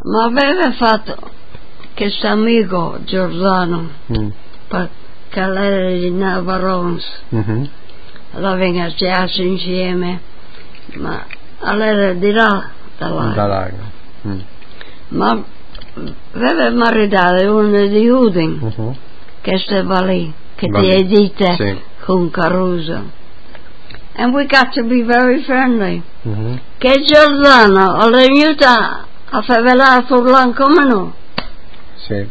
Ma aveva fatto questo amico Giordano per Calera di Navarons. Avevano jazz insieme, ma allora di là da Lago. Ma aveva maritato uno di Udin, che stava lì, che ti è dita con Caruso. And we got to be very friendly. Che Giordano all'aiuta a favelato come no. Sì.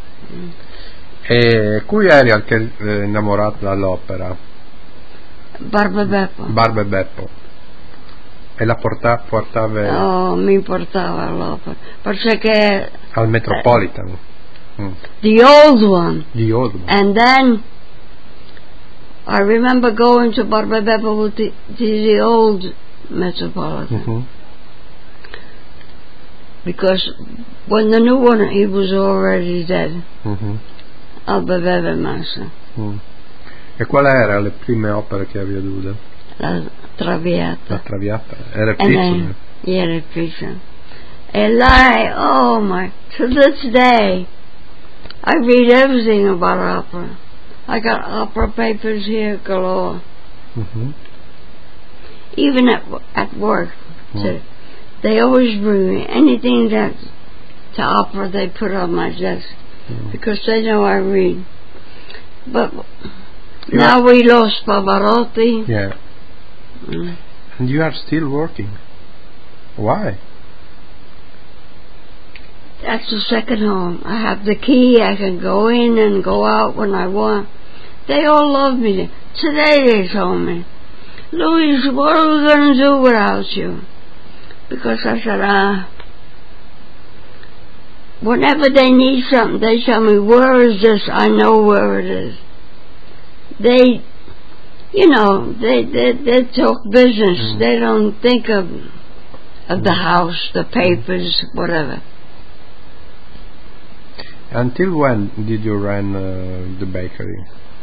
E cui eri anche innamorato dall'opera? Barbe Beppo. E la portava? Oh, mi portava all'opera. Perché al Metropolitan. The old one. The old one. And then I remember going to Barbe Beppo with the old Metropolitan. Because when the new one, he was already dead. Alba Bebe Massa. E qual era le prime opere che avevi veduto? La Traviata. La Traviata? Era piccola? Era piccola. E lei, oh my, to this day, I read everything about opera. I got opera papers here galore. Even at work, they always bring me anything that's to opera. They put on my desk because they know I read. But now we lost Pavarotti. Yeah. And you are still working. Why? That's the second home. I have the key. I can go in and go out when I want. They all love me. Today they told me, Louise, what are we going to do without you? Because I said, whenever they need something, they tell me, where is this? I know where it is. They talk business. They don't think of the house, the papers, whatever. Until when did you run the bakery?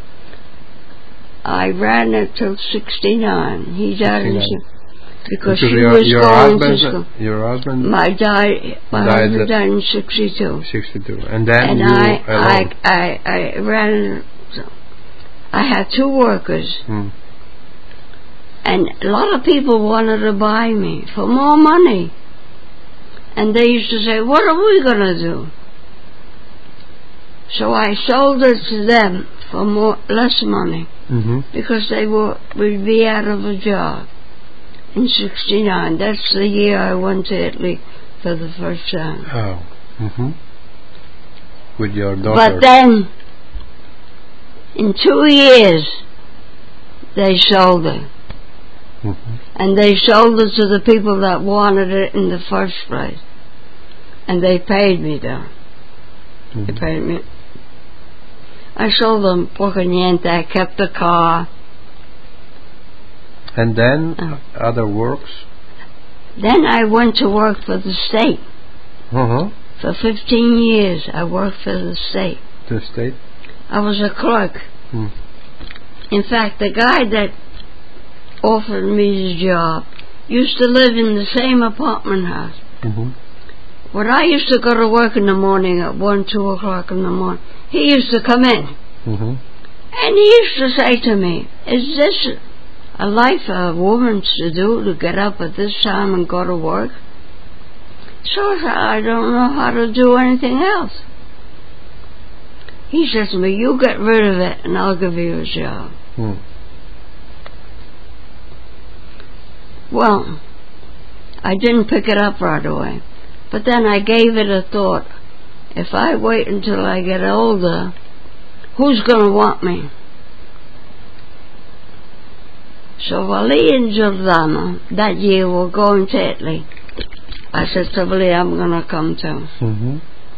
I ran it till 69. He died because he your was going husband, to school. Your husband? My husband died in 62. 62. And then and you alone? I ran. I had 2 workers. And a lot of people wanted to buy me for more money. And they used to say, what are we going to do? So I sold it to them for less money because they would be out of a job in 69. That's the year I went to Italy for the first time. Oh. With your daughter. But then, in 2 years, they sold it. And they sold it to the people that wanted it in the first place. And they paid me though. They paid me. I sold them poco niente. I kept the car. And then other works? Then I went to work for the state. For 15 years I worked for the state. The state? I was a clerk. In fact, the guy that offered me the job used to live in the same apartment house. When I used to go to work in the morning at 1, 2 o'clock in the morning, he used to come in. And he used to say to me, is this a life a woman to do, to get up at this time and go to work? So I said, I don't know how to do anything else. He says to me, you get rid of it and I'll give you a job. Well, I didn't pick it up right away. But then I gave it a thought. If I wait until I get older, who's going to want me? So Valli and Giordano that year were going to Italy. I said to Valli, I'm going to come too.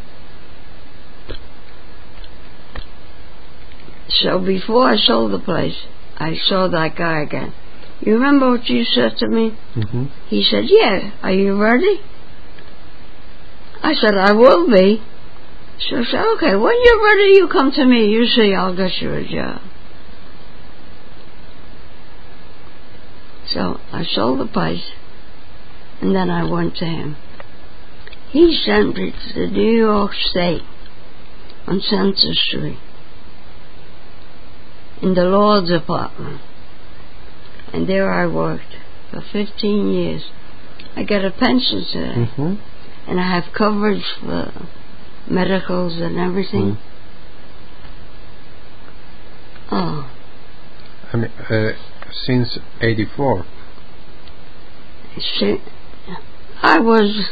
So before I sold the place, I saw that guy again. You remember what you said to me? He said, yeah, are you ready? I said, I will be. So I said, okay, when you're ready, you come to me. You see, I'll get you a job. So I sold the place, and then I went to him. He sent me to New York State on Census Street in the law department. And there I worked for 15 years. I got a pension today. And I have coverage for medicals and everything. Oh. I mean, since 84. I was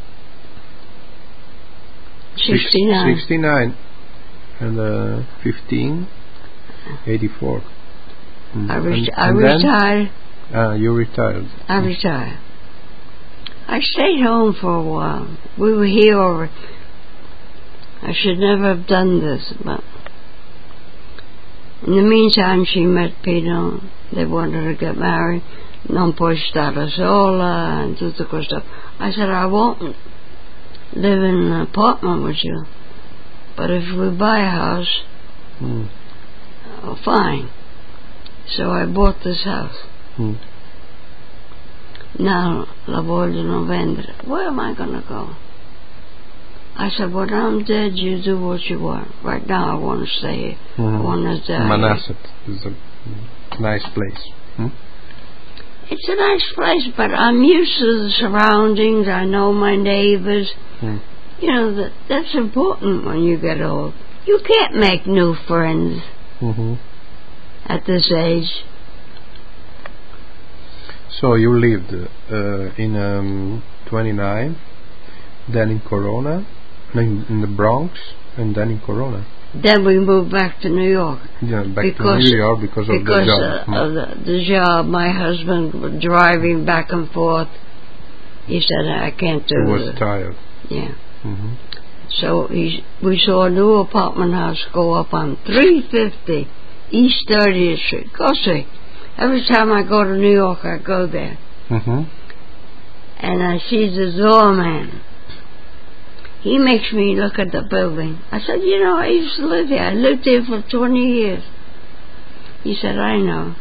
69. 69 and 15, 84. I retired. You retired. I retired. I stayed home for a while. We were here over. I should never have done this, but in the meantime she met Peter. They wanted to get married. Non puoi stare sola and tutto questo. I said, I won't live in an apartment with you, but if we buy a house, fine. So I bought this house. Now la vogliono vendere. Where am I going to go? I said, when I'm dead, you do what you want. Right now, I want to stay here. I want to die. Manhasset is a nice place. It's a nice place, but I'm used to the surroundings. I know my neighbors. You know, that's important when you get old. You can't make new friends at this age. So you lived in 29, then in Corona, in the Bronx, and then in Corona. Then we moved back to New York. Yeah, back to New York because of the job. Of the job. My husband was driving back and forth. He said, I can't do it. He was tired. Yeah. So we saw a new apartment house go up on 350 East 30th Street. Go see. Every time I go to New York, I go there. And I see the doorman. He makes me look at the building. I said, you know, I used to live here. I lived here for 20 years. He said, I know.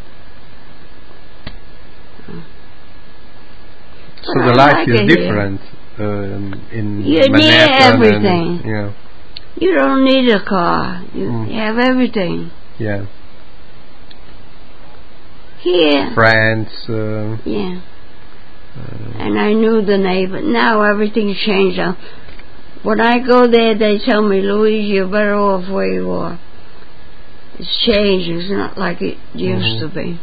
So the life is different in You're Manhattan. Near everything. Yeah. You don't need a car. You have everything. Yeah. Here. Friends. Yeah. And I knew the neighbor. Now everything's changed. When I go there, they tell me, Louise, you're better off where you are. It's changed. It's not like it used to be.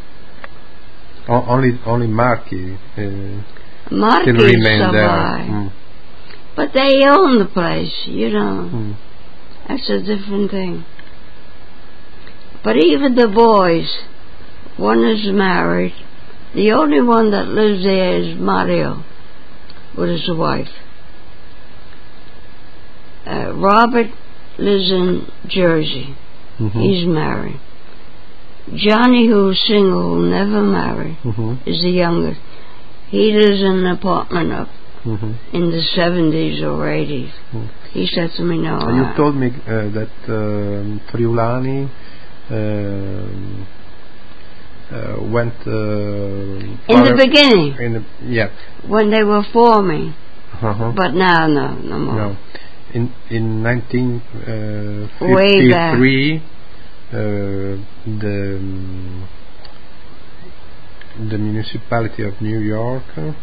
Only Marky Marky still remain there. But they own the place, you know. That's a different thing. But even the boys, one is married. The only one that lives there is Mario with his wife. Robert lives in Jersey. He's married. Johnny, who's single, who never married, is the youngest. He lives in an apartment up in the 70s or 80s. He said to me, no. You told me that Friulani went in the beginning. When they were forming. But now, no more. No. In 1953, the municipality of New York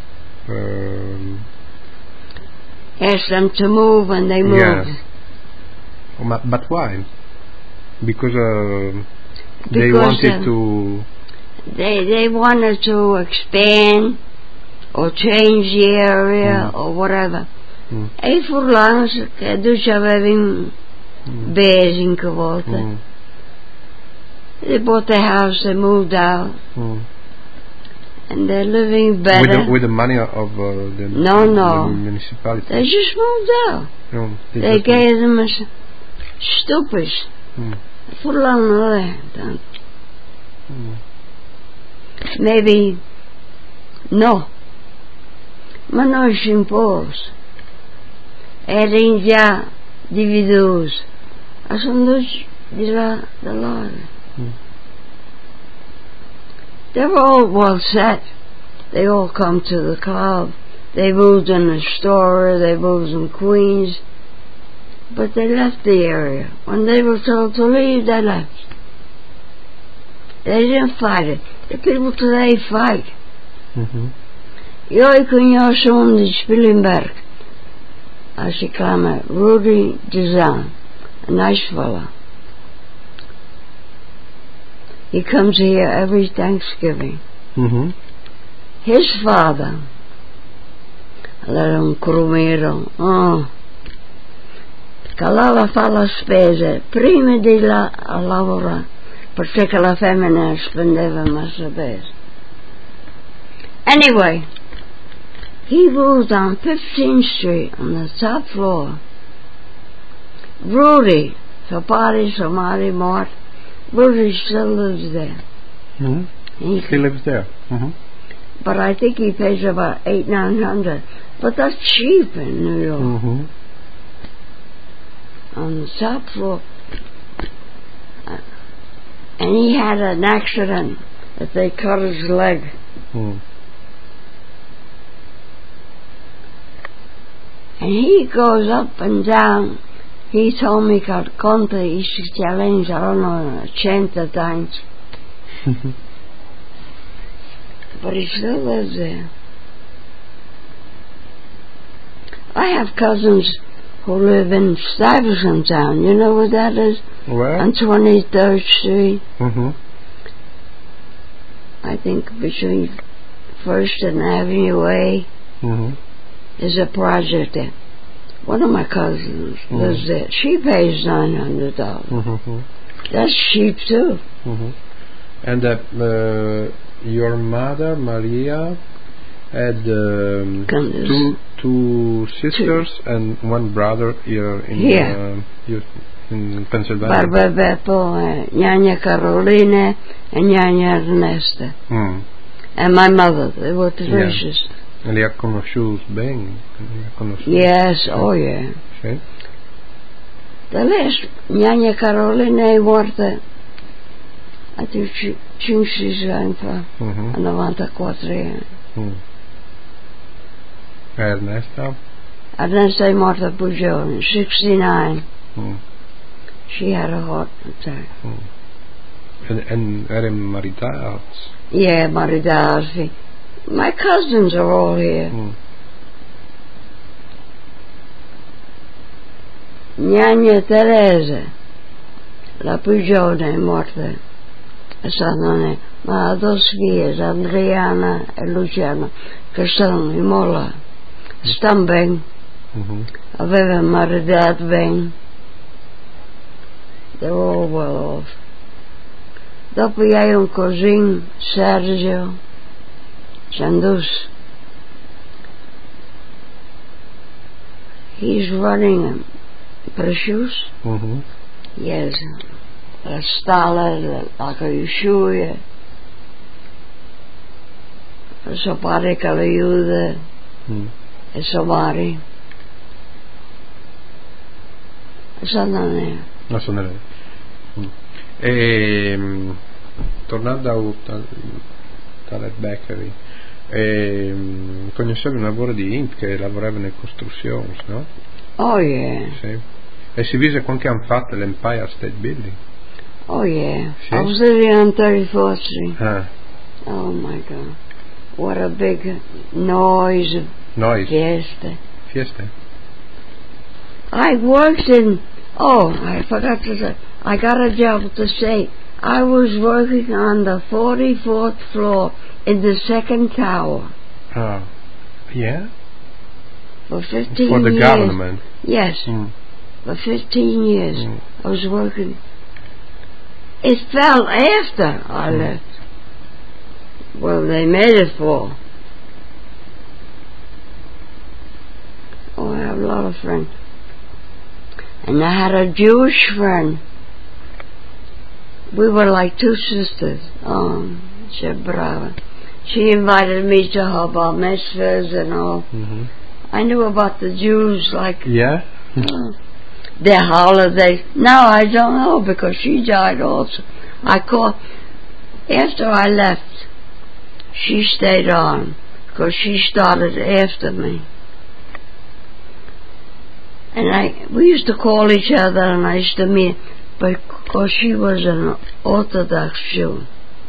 asked them to move, and they moved. Yeah. But why? Because they wanted to. They wanted to expand or change the area or whatever. E furlans che tu avevi bears in volte. They bought the house, they moved out, and they're living better. With the money of the municipality. They just moved out. They gave them a stupid. Furlan maybe no. Ma noi si impose. Erano già dividuti. Sono due di là da loro. They're all well set. They all come to the club. They moved in Astoria, they moved in Queens, but they left the area. When they were told to leave, they left. They didn't fight it. The people today fight. Jag kunde son i Spillenberg. Als ik kwam Rudy Dezan, a nice fella. He comes here every Thanksgiving. His father, era un crumero. Calava fa la spesa prima di lavorare, perché la femmina spendeva massa bene. Anyway, he moved on 15th Street on the top floor. Rudy, somebody Mort, Rudy still lives there. He lives there. But I think he pays about $800-900. But that's cheap in New York. On the top floor. And he had an accident that they cut his leg. And he goes up and down. He told me che conta I siciliani saranno 100 times. But he still lives there. I have cousins who live in Stuyvesant Town. You know where that is? Where? On 23rd Street. I think between 1st and Avenue A. There's a project there. One of my cousins lives there. She pays $900. That's cheap too. And your mother, Maria, had two sisters and one brother here in Pennsylvania. Barba Beppo, Nyanya Carolina, and Nyanya Ernesta. And my mother, they were three sisters. E li ha conosciuti bene? Yes, oh yeah. Sì. The last Nyanya Carolina è morta, I think 5-6 anni fa, a 94 anni. Ernesta? Ernesta è morta più giovane, 69. She had a heart attack. En era maritati? Yeah, maritati. My cousins are all here. Nyanya Teresa, la più giovane, è morta. Ma ha due figlie, Adriana e Luciana, che stanno in Mola. Stanno bene. Aveva maritato bene. They're all well off. Dopo hai un cugino, Sergio Sandus. He's running prosciutto. Yes. La stalla, la carisciuia. Suo padre che lo aiuta. E suo mari. Tornando dalle Bakery, conoscevi un lavoro di Int che lavorava nelle costruzioni, no? Oh yeah. Sì. E si vise qualche anno fa l'Empire State Building. Oh yeah. Sì. I was living on 34th Street. Oh my God. What a big noise. Fiesta. I worked in, I forgot to say, I got a job at the state. I was working on the 44th floor in the second tower. Yeah? For 15 years. For the government? Yes. For 15 years. I was working. It fell after I left. Well, they made it fall. I have a lot of friends. And I had a Jewish friend. We were like two sisters. Brava. She invited me to her bar mitzvahs and all. I knew about the Jews, like their holidays. Now I don't know because she died also. I called after I left. She stayed on, because she started after me. And we used to call each other, and I used to meet, because she was an Orthodox Jew.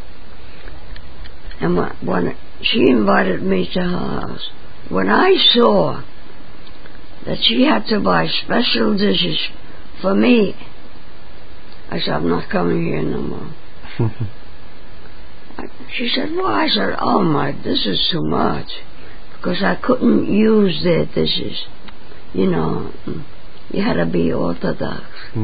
And when she invited me to her house, when I saw that she had to buy special dishes for me, I said, I'm not coming here no more. She said, why? I said, oh my, this is too much. Because I couldn't use their dishes. You know, you had to be Orthodox.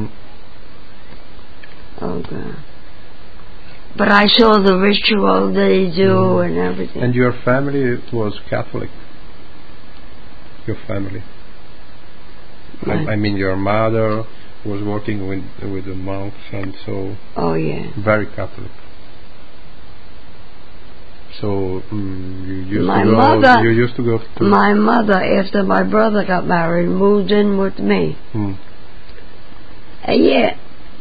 Oh God. But I saw the ritual they do and everything. And your family was Catholic? Your family? I mean, your mother was working with the monks and so... Oh, yeah. Very Catholic. So, you used to go to... My mother, after my brother got married, moved in with me. Yeah.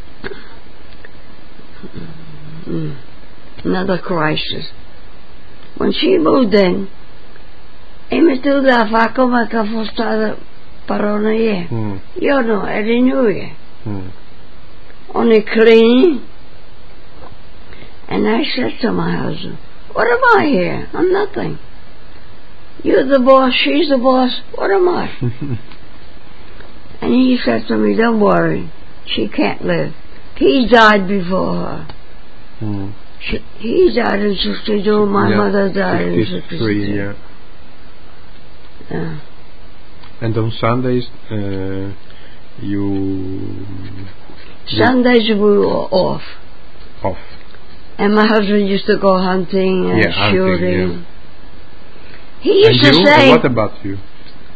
Another crisis. When she moved in, me tu da fa come che fosse stata parona ye. Io no, eri new. Only clean. And I said to my husband, what am I here? I'm nothing. You're the boss, she's the boss, what am I? And he said to me, don't worry, she can't live. He died before her. He died in 62, my mother died in 63. Yeah. And on Sundays, Sundays we were off. And my husband used to go hunting and shooting. Yeah. He used to say... What about you?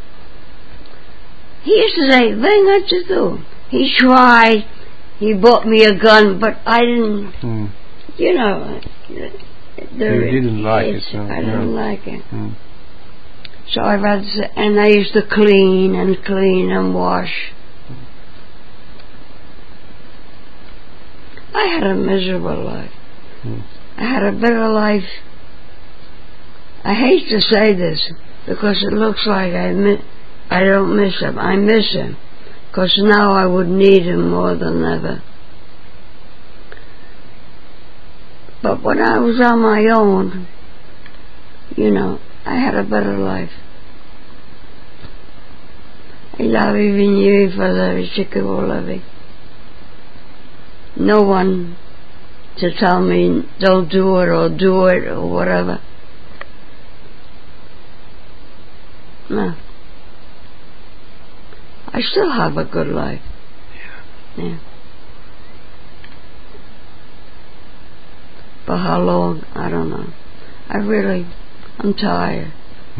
He used to say, venga tu. He tried. He bought me a gun, but I didn't... You know... You didn't like it. So, I didn't like it. So I rather say... And I used to clean and wash. I had a miserable life. I had a better life. I hate to say this because it looks like I don't miss him. I miss him because now I would need him more than ever. But when I was on my own, you know, I had a better life. No one to tell me don't do it or do it or whatever. No. I still have a good life. Yeah. For how long, I don't know. I'm tired.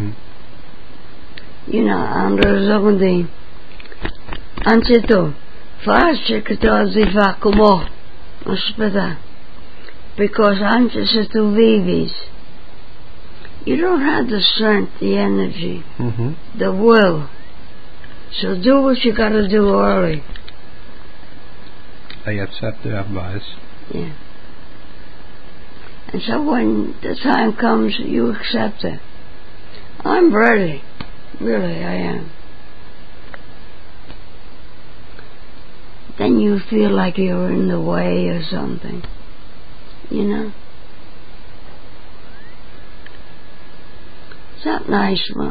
You know, under zondi. Anchito, faccia che tu fa come ospedale. Because antes tu vivis, you don't have the strength, the energy, the will. So do what you got to do early. I accept the advice. Yeah. And so when the time comes, you accept it. I'm ready. Really, I am. Then you feel like you're in the way or something. You know? Is that nice, Mom?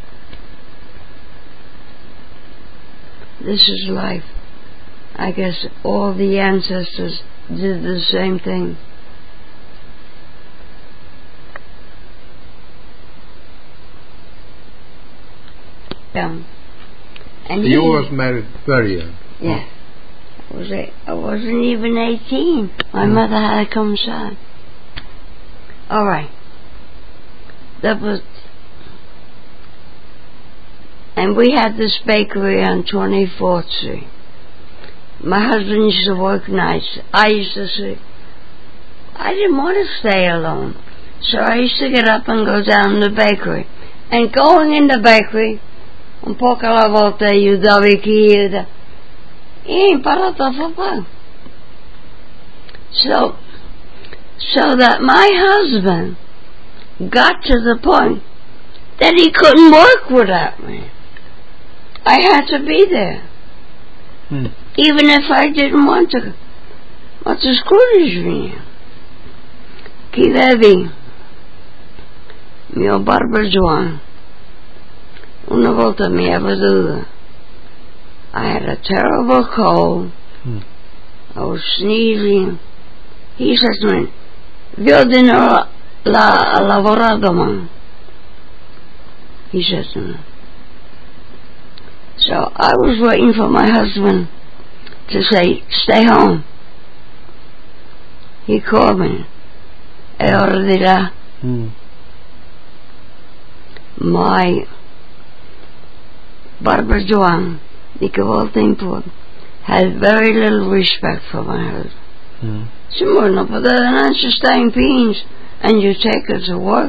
This is life. I guess all the ancestors did the same thing. young. And you was married very young. Yeah. I wasn't even 18. My mother had to come inside. All right. That was... And we had this bakery on 24th Street. My husband used to work nights. I used to say, I didn't want to stay alone. So I used to get up and go down to the bakery. And going in the bakery, un po' che alla volta aiutavo i kids. E imparato a fare pane. So that my husband got to the point that he couldn't work without me. I had to be there. Even if I didn't want to. Ma tu scusi, chi vedi mio barber Joan una volta mi aveva veduto. I had a terrible cold. I was sneezing. He says to me, "Vedi la lavorare man." He says to me. So I was waiting for my husband to say, "Stay home." He called me. E ora di là. My barber Joan, di che volta in poi, had very little respect for my husband. She wouldn't put that in answer staying beans and you take her to work.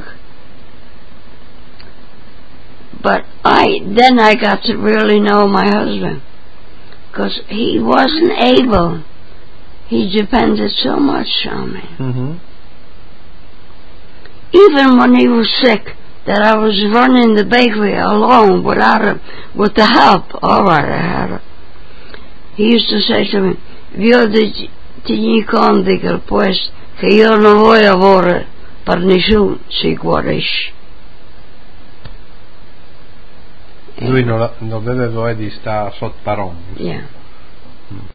But then I got to really know my husband, because he wasn't able. He depended so much on me. Even when he was sick, that I was running the bakery alone without him, with the help. All right, I had her. He used to say to me, "Io ti dico pues che io non voglio lavorare per nessuno si guarisce." Lui non aveva voglia di stare sotto parole. Yeah.